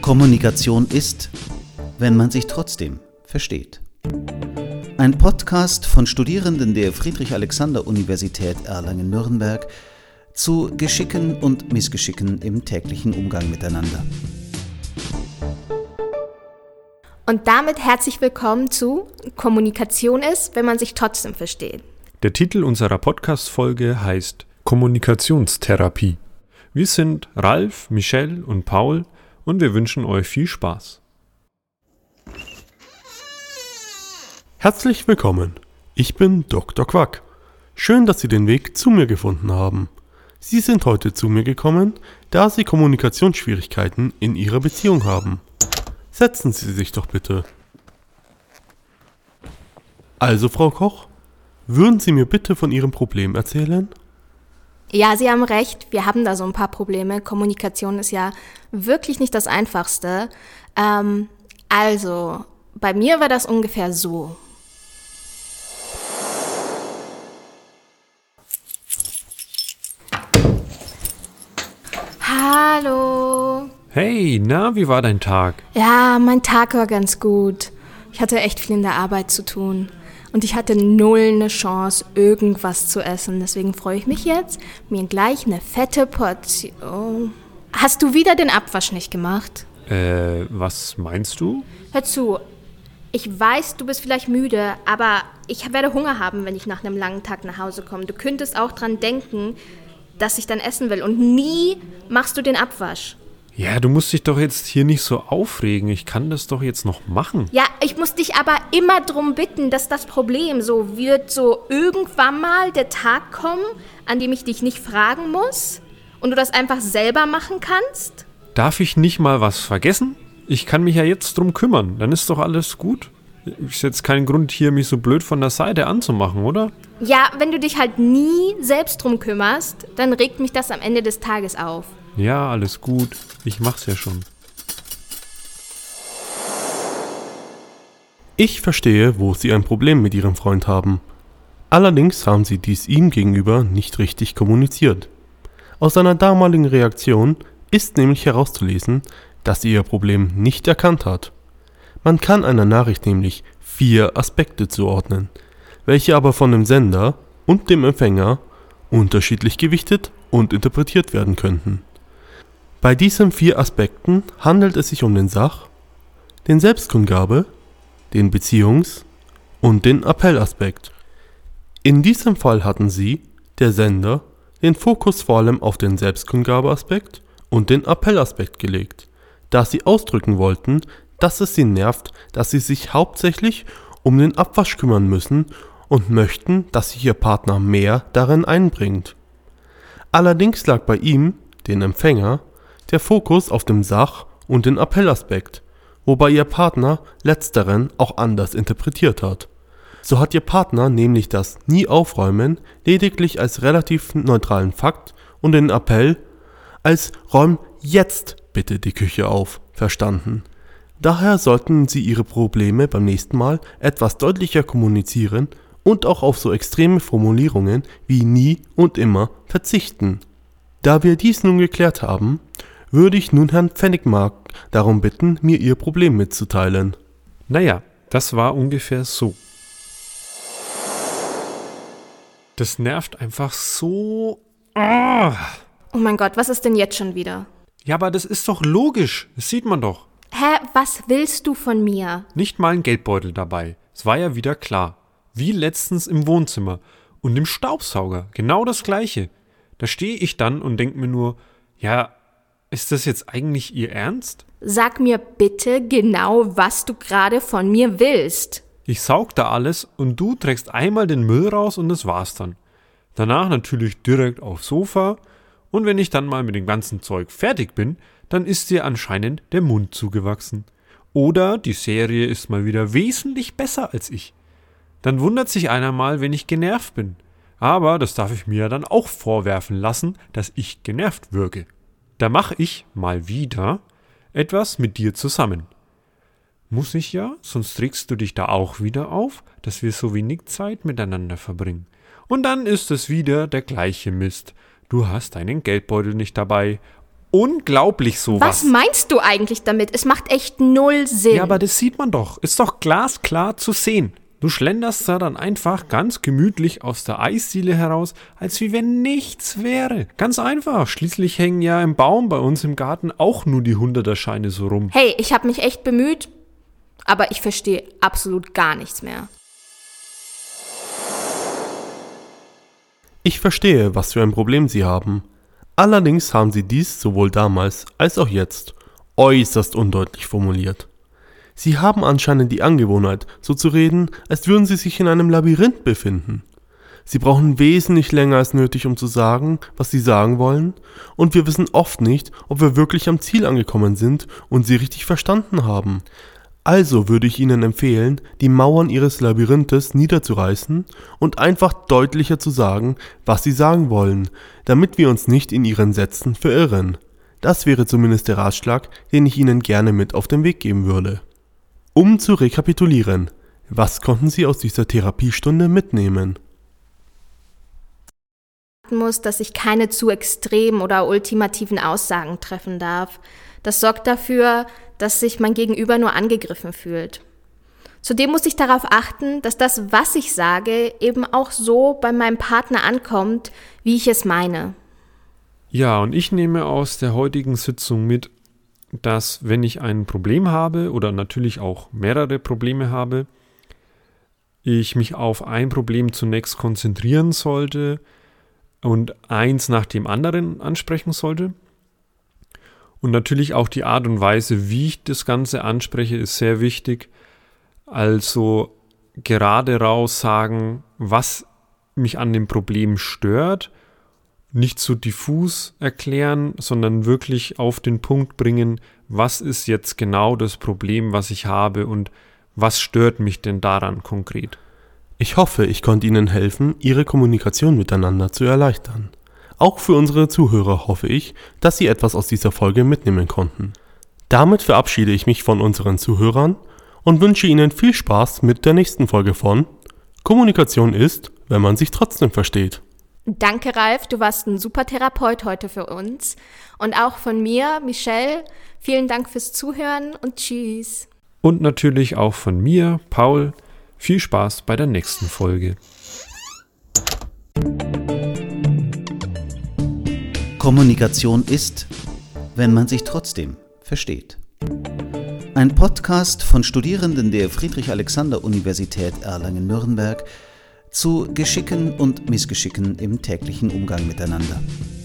Kommunikation ist, wenn man sich trotzdem versteht. Ein Podcast von Studierenden der Friedrich-Alexander-Universität Erlangen-Nürnberg zu Geschicken und Missgeschicken im täglichen Umgang miteinander. Und damit herzlich willkommen zu Kommunikation ist, wenn man sich trotzdem versteht. Der Titel unserer Podcast-Folge heißt Kommunikationstherapie. Wir sind Ralf, Michelle und Paul und wir wünschen euch viel Spaß. Herzlich willkommen. Ich bin Dr. Quack. Schön, dass Sie den Weg zu mir gefunden haben. Sie sind heute zu mir gekommen, da Sie Kommunikationsschwierigkeiten in Ihrer Beziehung haben. Setzen Sie sich doch bitte. Also, Frau Koch, würden Sie mir bitte von Ihrem Problem erzählen? Ja, Sie haben recht, wir haben da so ein paar Probleme. Kommunikation ist ja wirklich nicht das Einfachste. Also, bei mir war das ungefähr so. Hallo. Hey, na, wie war dein Tag? Ja, mein Tag war ganz gut. Ich hatte echt viel in der Arbeit zu tun. Und ich hatte null eine Chance, irgendwas zu essen. Deswegen freue ich mich jetzt, mir gleich eine fette Portion... Hast du wieder den Abwasch nicht gemacht? Was meinst du? Hör zu, ich weiß, du bist vielleicht müde, aber ich werde Hunger haben, wenn ich nach einem langen Tag nach Hause komme. Du könntest auch dran denken, dass ich dann essen will. Und nie machst du den Abwasch. Ja, du musst dich doch jetzt hier nicht so aufregen. Ich kann das doch jetzt noch machen. Ja, ich muss dich aber immer drum bitten, dass das Problem so wird, so irgendwann mal der Tag kommen, an dem ich dich nicht fragen muss und du das einfach selber machen kannst. Darf ich nicht mal was vergessen? Ich kann mich ja jetzt drum kümmern. Dann ist doch alles gut. Ist jetzt kein Grund hier, mich so blöd von der Seite anzumachen, oder? Ja, wenn du dich halt nie selbst drum kümmerst, dann regt mich das am Ende des Tages auf. Ja, alles gut. Ich mach's ja schon. Ich verstehe, wo Sie ein Problem mit Ihrem Freund haben. Allerdings haben Sie dies ihm gegenüber nicht richtig kommuniziert. Aus seiner damaligen Reaktion ist nämlich herauszulesen, dass sie Ihr Problem nicht erkannt hat. Man kann einer Nachricht nämlich 4 Aspekte zuordnen, welche aber von dem Sender und dem Empfänger unterschiedlich gewichtet und interpretiert werden könnten. Bei diesen 4 Aspekten handelt es sich um den Sach-, den Selbstkundgabe-, den Beziehungs- und den Appellaspekt. In diesem Fall hatten Sie, der Sender, den Fokus vor allem auf den Selbstkundgabeaspekt und den Appellaspekt gelegt, da Sie ausdrücken wollten, dass es Sie nervt, dass Sie sich hauptsächlich um den Abwasch kümmern müssen und möchten, dass sich Ihr Partner mehr darin einbringt. Allerdings lag bei ihm, den Empfänger, der Fokus auf dem Sach- und den Appellaspekt, wobei Ihr Partner letzteren auch anders interpretiert hat. So hat Ihr Partner nämlich das Nie-Aufräumen lediglich als relativ neutralen Fakt und den Appell als räum jetzt bitte die Küche auf verstanden. Daher sollten Sie Ihre Probleme beim nächsten Mal etwas deutlicher kommunizieren und auch auf so extreme Formulierungen wie nie und immer verzichten. Da wir dies nun geklärt haben, würde ich nun Herrn Pfennigmark darum bitten, mir Ihr Problem mitzuteilen. Naja, das war ungefähr so. Das nervt einfach so. Oh mein Gott, was ist denn jetzt schon wieder? Ja, aber das ist doch logisch. Das sieht man doch. Hä, was willst du von mir? Nicht mal ein Geldbeutel dabei. Es war ja wieder klar. Wie letztens im Wohnzimmer. Und im Staubsauger. Genau das Gleiche. Da stehe ich dann und denke mir nur, ja, ist das jetzt eigentlich Ihr Ernst? Sag mir bitte genau, was du gerade von mir willst. Ich saug da alles und du trägst einmal den Müll raus und das war's dann. Danach natürlich direkt aufs Sofa und wenn ich dann mal mit dem ganzen Zeug fertig bin, dann ist dir anscheinend der Mund zugewachsen. Oder die Serie ist mal wieder wesentlich besser als ich. Dann wundert sich einer mal, wenn ich genervt bin. Aber das darf ich mir ja dann auch vorwerfen lassen, dass ich genervt wirke. Da mache ich mal wieder etwas mit dir zusammen. Muss ich ja, sonst regst du dich da auch wieder auf, dass wir so wenig Zeit miteinander verbringen. Und dann ist es wieder der gleiche Mist. Du hast deinen Geldbeutel nicht dabei unglaublich sowas. Was meinst du eigentlich damit? Es macht echt null Sinn. Ja, aber das sieht man doch. Ist doch glasklar zu sehen. Du schlenderst da dann einfach ganz gemütlich aus der Eisdiele heraus, als wie wenn nichts wäre. Ganz einfach. Schließlich hängen ja im Baum bei uns im Garten auch nur die 100er-Scheine so rum. Hey, ich habe mich echt bemüht, aber ich verstehe absolut gar nichts mehr. Ich verstehe, was für ein Problem Sie haben. Allerdings haben Sie dies sowohl damals als auch jetzt äußerst undeutlich formuliert. Sie haben anscheinend die Angewohnheit, so zu reden, als würden Sie sich in einem Labyrinth befinden. Sie brauchen wesentlich länger als nötig, um zu sagen, was Sie sagen wollen, und wir wissen oft nicht, ob wir wirklich am Ziel angekommen sind und Sie richtig verstanden haben. Also würde ich Ihnen empfehlen, die Mauern Ihres Labyrinthes niederzureißen und einfach deutlicher zu sagen, was Sie sagen wollen, damit wir uns nicht in Ihren Sätzen verirren. Das wäre zumindest der Ratschlag, den ich Ihnen gerne mit auf den Weg geben würde. Um zu rekapitulieren, was konnten Sie aus dieser Therapiestunde mitnehmen? Muss, dass ich keine zu extremen oder ultimativen Aussagen treffen darf. Das sorgt dafür, dass sich mein Gegenüber nur angegriffen fühlt. Zudem muss ich darauf achten, dass das, was ich sage, eben auch so bei meinem Partner ankommt, wie ich es meine. Ja, und ich nehme aus der heutigen Sitzung mit, dass wenn ich ein Problem habe oder natürlich auch mehrere Probleme habe, ich mich auf ein Problem zunächst konzentrieren sollte und eins nach dem anderen ansprechen sollte. Und natürlich auch die Art und Weise, wie ich das Ganze anspreche, ist sehr wichtig. Also gerade raus sagen, was mich an dem Problem stört, nicht zu diffus erklären, sondern wirklich auf den Punkt bringen, was ist jetzt genau das Problem, was ich habe und was stört mich denn daran konkret. Ich hoffe, ich konnte Ihnen helfen, Ihre Kommunikation miteinander zu erleichtern. Auch für unsere Zuhörer hoffe ich, dass Sie etwas aus dieser Folge mitnehmen konnten. Damit verabschiede ich mich von unseren Zuhörern und wünsche Ihnen viel Spaß mit der nächsten Folge von Kommunikation ist, wenn man sich trotzdem versteht. Danke, Ralf, du warst ein super Therapeut heute für uns. Und auch von mir, Michelle, vielen Dank fürs Zuhören und tschüss. Und natürlich auch von mir, Paul, viel Spaß bei der nächsten Folge. Kommunikation ist, wenn man sich trotzdem versteht. Ein Podcast von Studierenden der Friedrich-Alexander-Universität Erlangen-Nürnberg zu Geschicken und Missgeschicken im täglichen Umgang miteinander.